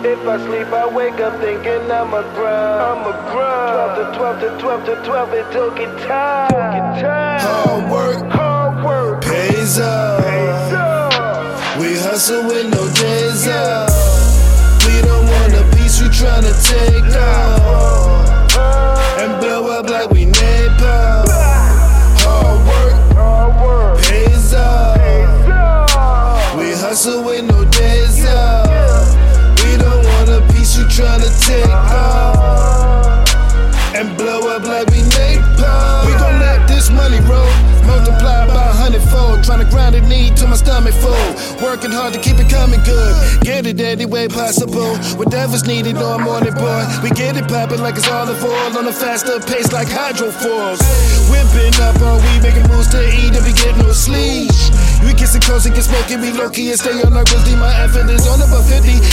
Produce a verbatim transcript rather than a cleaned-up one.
If I sleep, I wake up thinking I'm a grind. I'm a grind. twelve to twelve to twelve to twelve, it took it time. Took it time. Hard work, hard work pays up. pays up. We hustle with no days off. We don't want a piece, we tryna take off and blow up like we napalm. Hard work, hard work pays up. pays up. We hustle with no days off. We don't want a piece, we tryna take off and blow up like we napalm. We gon' let this money roll, multiply by a hundredfold. Tryna grind a need till my stomach full. Working hard to keep it coming good. Get it any way possible. Whatever's needed on morning, boy. We get it poppin' like it's all of oil on a faster pace like hydrofoils. Whipping up all we making moves to eat and we get no sleep. We kissing close and get smoking, we low key and stay on our grizzly. My effort is on about fifty.